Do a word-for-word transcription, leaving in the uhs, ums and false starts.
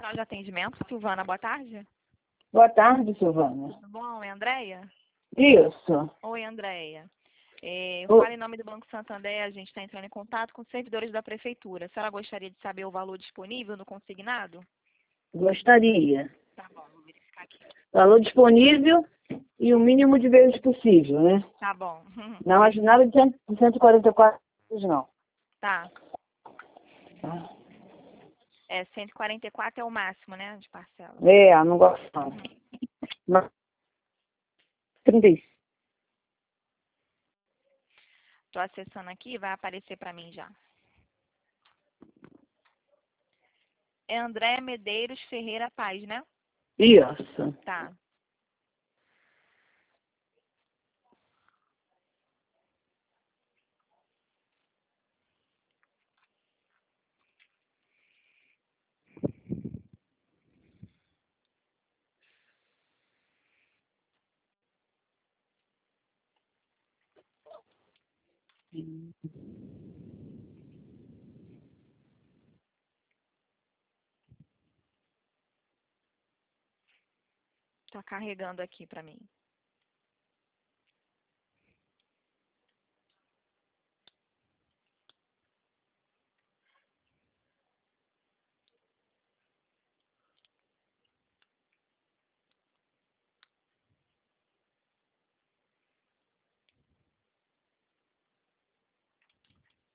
Central de Atendimento, Silvana, boa tarde. Boa tarde, Silvana. Tudo bom, é Andréia? Isso. Oi, Andréia. É, eu O- falo em nome do Banco Santander, a gente está entrando em contato com os servidores da Prefeitura. A senhora gostaria de saber o valor disponível no consignado? Gostaria. Tá bom, vou verificar aqui. Valor disponível e o mínimo de vezes possível, né? Tá bom. Não acho nada de cento- de cento e quarenta e quatro vezes, não. Tá. Tá? É, cento e quarenta e quatro é o máximo, né, de parcela. É, não gosto não. Mas trinta e cinco. Tô acessando aqui, vai aparecer para mim já. É André Medeiros Ferreira Paz, né? Isso. Tá. Tá carregando aqui para mim.